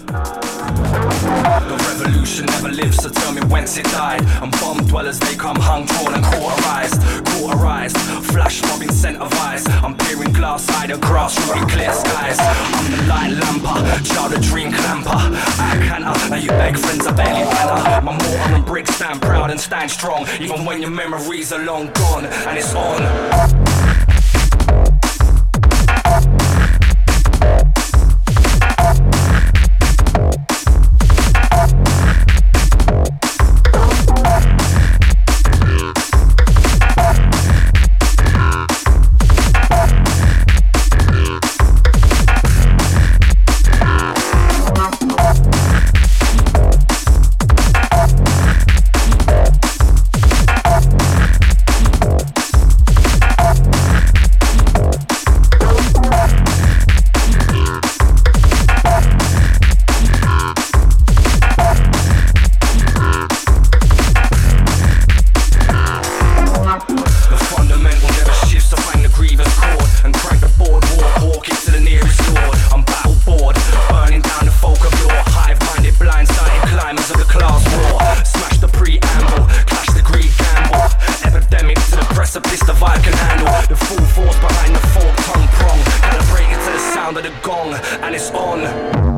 The revolution never lived, so tell me whence it died. And bomb dwellers, they come hung, drawn and cauterized. Flash mob incentivized. I'm peering glass-eyed at grass-rooted clear skies. I'm the light lamper, child of dream clamper. I canter, now you beg friends, I barely banner. My mortar and bricks stand proud and stand strong, even when your memories are long gone. And it's on. The vibe can handle the full force behind the fork tongue prong, calibrated to the sound of the gong, and it's on.